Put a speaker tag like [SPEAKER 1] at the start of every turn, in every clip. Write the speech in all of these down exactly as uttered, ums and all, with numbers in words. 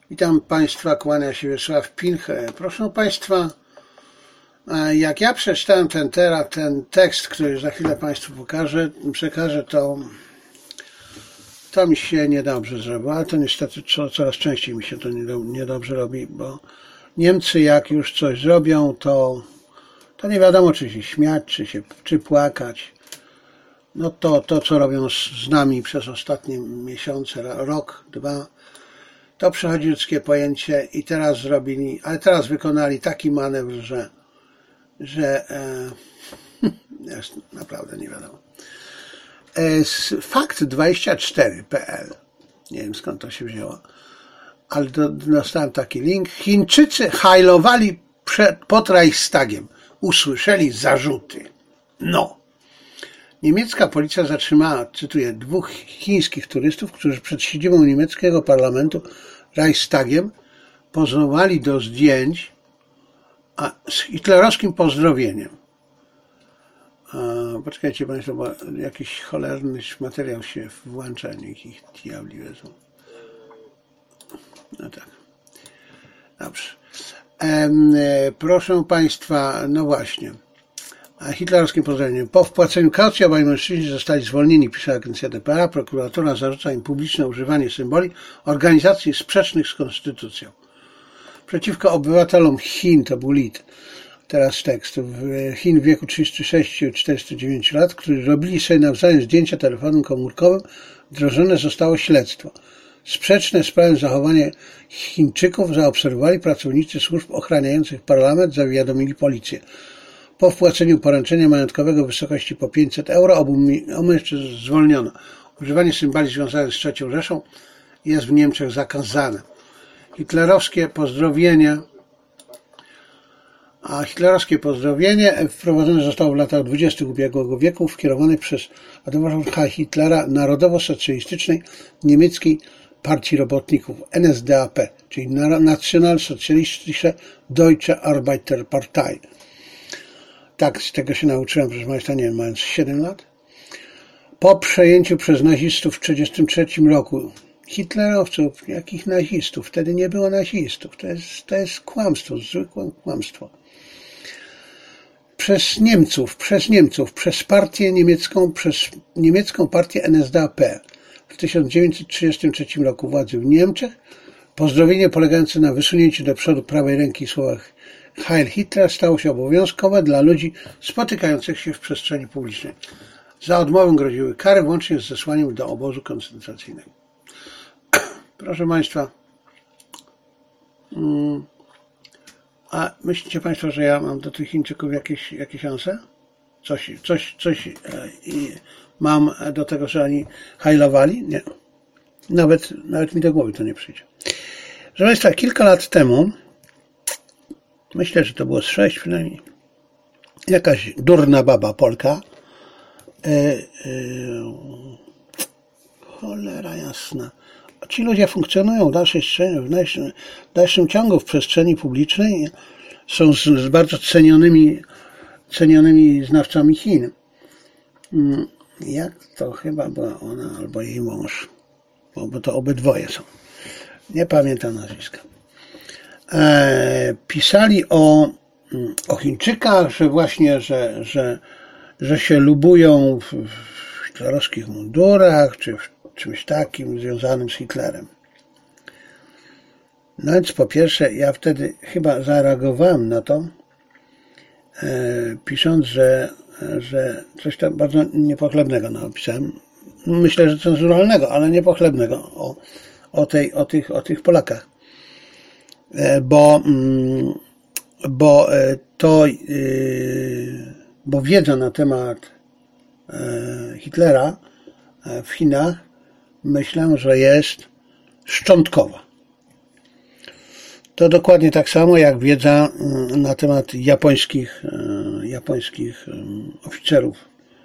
[SPEAKER 1] Witam Państwa, kłania się Wiesław Pilch. Proszę Państwa, jak ja przeczytałem ten, teraz, ten tekst, który za chwilę Państwu pokażę, przekażę, to, to mi się niedobrze zrobiło, ale to niestety co, coraz częściej mi się to niedobrze robi, bo Niemcy jak już coś zrobią, to, to nie wiadomo, czy się śmiać, czy, się, czy płakać. No to, to, co robią z, z nami przez ostatnie miesiące, rok, dwa, to przechodzi ludzkie pojęcie i teraz zrobili, ale teraz wykonali taki manewr, że, że e, jest naprawdę nie wiadomo. E, fakt dwadzieścia cztery kropka p l, nie wiem skąd to się wzięło, ale do, dostałem taki link. Chińczycy hajlowali przed, pod Reichstagiem, usłyszeli zarzuty. No. Niemiecka policja zatrzymała, cytuję, dwóch chińskich turystów, którzy przed siedzibą niemieckiego parlamentu Reichstagiem pozowali do zdjęć a, z hitlerowskim pozdrowieniem. A, poczekajcie Państwo, bo jakiś cholerny materiał się włącza, niech ich diabli wezmą. No tak. Dobrze. E, proszę Państwa, no właśnie. Hitlerowskim pozdrowieniem. Po wpłaceniu kaucji obaj mężczyźni zostali zwolnieni, pisze agencja D P A. Prokuratura zarzuca im publiczne używanie symboli organizacji sprzecznych z konstytucją. Przeciwko obywatelom Chin, to był lead, teraz tekst, Chin w wieku trzydziestu sześciu do czterdziestu dziewięciu lat, którzy robili sobie nawzajem zdjęcia telefonem komórkowym, wdrożone zostało śledztwo. Sprzeczne z prawem zachowanie Chińczyków zaobserwowali pracownicy służb ochraniających parlament, zawiadomili policję. Po wpłaceniu poręczenia majątkowego w wysokości po pięćset euro obu mężczyzn zwolniono. Używanie symboli związanych z trzecią Rzeszą jest w Niemczech zakazane. Hitlerowskie pozdrowienie, a hitlerowskie pozdrowienie wprowadzone zostało w latach dwudziestych ubiegłego wieku, skierowane przez Adolfa Hitlera Narodowo-Socjalistycznej Niemieckiej Partii Robotników, N S D A P, czyli Nationalsozialistische Deutsche Arbeiterpartei. Tak, z tego się nauczyłem, proszę Państwa, nie wiem, mając siedem lat. Po przejęciu przez nazistów w tysiąc dziewięćset trzydziestym trzecim roku hitlerowców, jakich nazistów? Wtedy nie było nazistów. To jest, to jest kłamstwo, zwykłe kłamstwo. Przez Niemców, przez Niemców, przez partię niemiecką, przez niemiecką partię N S D A P w tysiąc dziewięćset trzydziestym trzecim roku władzy w Niemczech pozdrowienie polegające na wysunięciu do przodu prawej ręki w słowach Heil Hitler stało się obowiązkowe dla ludzi spotykających się w przestrzeni publicznej. Za odmowę groziły kary, włącznie z zesłaniem do obozu koncentracyjnego. Proszę Państwa, a myślicie Państwo, że ja mam do tych Chińczyków jakieś, jakieś szanse? Coś, coś, coś i mam do tego, że oni hajlowali? Nie. Nawet, nawet mi do głowy to nie przyjdzie. Proszę Państwa, kilka lat temu, myślę, że to było z sześć przynajmniej, jakaś durna baba Polka, e, e, cholera jasna, ci ludzie funkcjonują w dalszej, w dalszym, w dalszym ciągu w przestrzeni publicznej, są z, z bardzo cenionymi, cenionymi znawcami Chin. Jak to chyba była ona albo jej mąż, bo, bo to obydwoje są. Nie pamiętam nazwiska. E, pisali o, o Chińczykach, że właśnie, że, że, że się lubują w, w hitlerowskich mundurach, czy w czymś takim związanym z Hitlerem. No więc po pierwsze, ja wtedy chyba zareagowałem na to, e, pisząc, że, że coś tam bardzo niepochlebnego napisałem. Myślę, że cenzuralnego, ale niepochlebnego o, o, tej, o, tych, o tych Polakach. Bo, bo to, bo wiedza na temat Hitlera w Chinach, myślę, że jest szczątkowa. To dokładnie tak samo jak wiedza na temat japońskich, japońskich oficerów,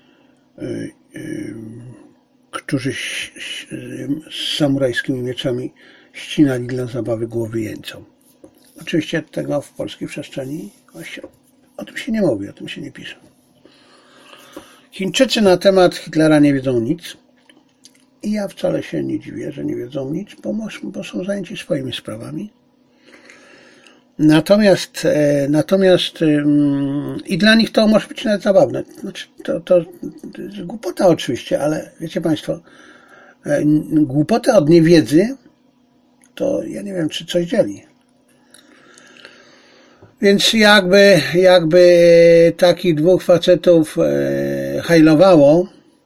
[SPEAKER 1] którzy z samurajskimi mieczami ścinali dla zabawy głowy jeńcom. Oczywiście tego w polskiej przestrzeni o tym się nie mówi, o tym się nie pisze. Chińczycy na temat Hitlera nie wiedzą nic. I ja wcale się nie dziwię, że nie wiedzą nic, bo, bo są zajęci swoimi sprawami. Natomiast, natomiast i dla nich to może być nawet zabawne. Znaczy, to, to, to jest głupota oczywiście, ale wiecie Państwo, głupota od niewiedzy to ja nie wiem, czy coś dzieli. Więc jakby, jakby takich dwóch facetów hajlowało,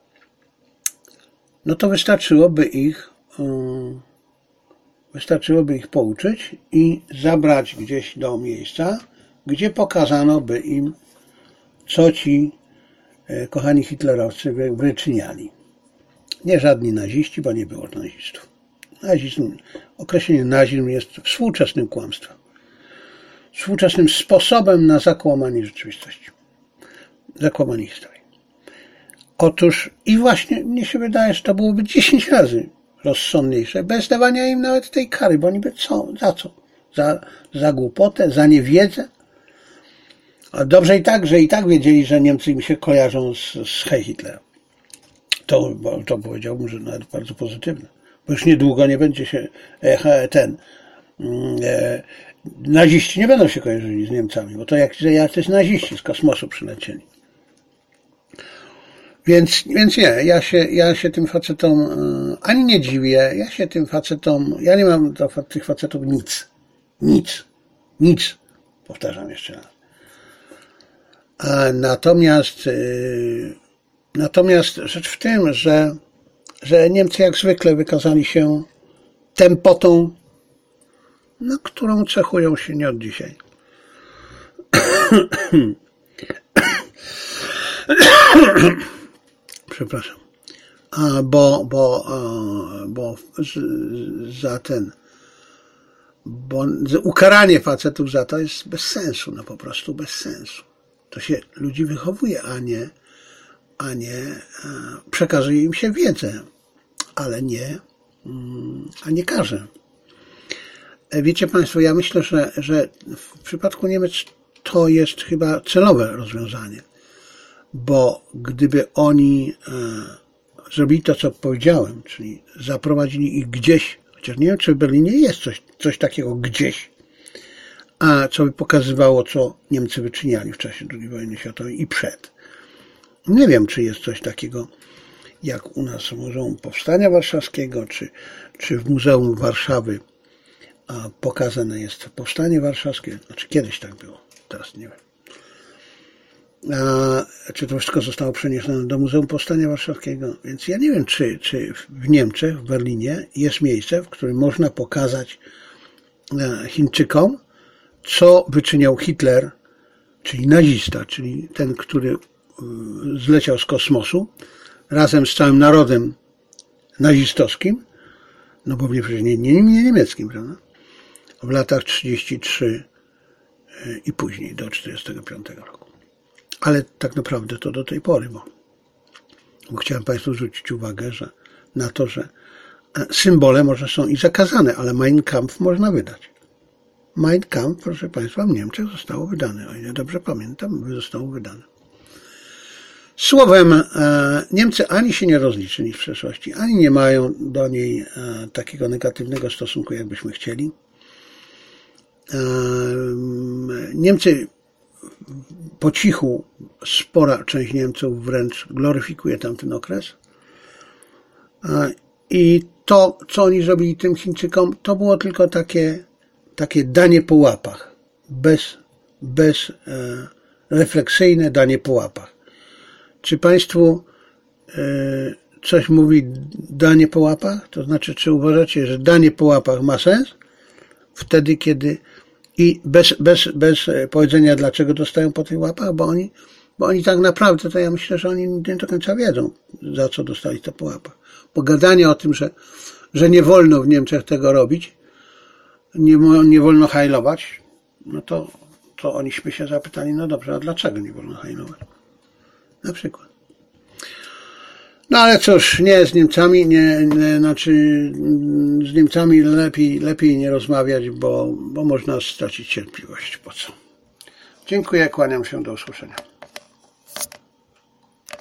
[SPEAKER 1] no to wystarczyłoby ich Wystarczyłoby ich pouczyć i zabrać gdzieś do miejsca, gdzie pokazano by im, co ci kochani hitlerowcy wyczyniali. Nie żadni naziści, bo nie było nazistów. Nazizm, określenie nazizm jest współczesnym kłamstwem. Współczesnym sposobem na zakłamanie rzeczywistości. Zakłamanie historii. Otóż i właśnie mnie się wydaje, że to byłoby dziesięć razy rozsądniejsze, bez dawania im nawet tej kary, bo niby co? Za co? Za, za głupotę, za niewiedzę? A dobrze i tak, że i tak wiedzieli, że Niemcy im się kojarzą z, z Heil Hitler. To, to powiedziałbym, że nawet bardzo pozytywne. Bo już niedługo nie będzie się e, ten e, naziści nie będą się kojarzyli z Niemcami, bo to jak jacyś naziści z kosmosu przylecieli. Więc, więc nie, ja się, ja się tym facetom e, ani nie dziwię, ja się tym facetom, ja nie mam do tych facetów nic. Nic. Nic. Powtarzam jeszcze raz. A natomiast, e, natomiast rzecz w tym, że, że Niemcy jak zwykle wykazali się tempotą, no, którą cechują się nie od dzisiaj. Przepraszam. A, bo, bo, bo za ten, bo ukaranie facetów za to jest bez sensu, no po prostu bez sensu. To się ludzi wychowuje, a nie, a nie przekazuje im się wiedzę, ale nie, a nie karze. Wiecie Państwo, ja myślę, że, że w przypadku Niemiec to jest chyba celowe rozwiązanie, bo gdyby oni e, zrobili to, co powiedziałem, czyli zaprowadzili ich gdzieś, chociaż nie wiem, czy w Berlinie jest coś, coś takiego gdzieś, a co by pokazywało, co Niemcy wyczyniali w czasie drugiej wojny światowej i przed. Nie wiem, czy jest coś takiego, jak u nas w Muzeum Powstania Warszawskiego, czy, czy w Muzeum Warszawy a pokazane jest Powstanie Warszawskie, znaczy kiedyś tak było, teraz nie wiem. A, czy to wszystko zostało przeniesione do Muzeum Powstania Warszawskiego, więc ja nie wiem, czy, czy w Niemczech, w Berlinie jest miejsce, w którym można pokazać Chińczykom, co wyczyniał Hitler, czyli nazista, czyli ten, który zleciał z kosmosu razem z całym narodem nazistowskim, no bo przecież nie, nie, nie niemieckim, prawda? W latach trzydziestym trzecim i później, do czterdziestego piątego roku. Ale tak naprawdę to do tej pory, bo, bo chciałem Państwu zwrócić uwagę, że na to, że symbole może są i zakazane, ale Mein Kampf można wydać. Mein Kampf, proszę Państwa, w Niemczech zostało wydane, o ile dobrze pamiętam, zostało wydane. Słowem, Niemcy ani się nie rozliczyli w przeszłości, ani nie mają do niej takiego negatywnego stosunku, jakbyśmy chcieli. Niemcy po cichu, spora część Niemców wręcz gloryfikuje tamten okres. I to, co oni zrobili tym Chińczykom, to było tylko takie, takie danie po łapach. Bez, bez e, refleksyjne danie po łapach. Czy Państwu e, coś mówi danie po łapach? To znaczy, czy uważacie, że danie po łapach ma sens? Wtedy, kiedy i bez, bez, bez powiedzenia, dlaczego dostają po tych łapach, bo oni, bo oni tak naprawdę, to ja myślę, że oni nie do końca wiedzą, za co dostali to po łapach. Bo gadanie o tym, że, że nie wolno w Niemczech tego robić, nie, nie wolno hajlować, no to, to oniśmy się zapytali, no dobrze, a dlaczego nie wolno hajlować? Na przykład. No ale cóż, nie z Niemcami, nie, nie, znaczy z Niemcami lepiej, lepiej nie rozmawiać, bo, bo można stracić cierpliwość. Po co? Dziękuję, kłaniam się, do usłyszenia.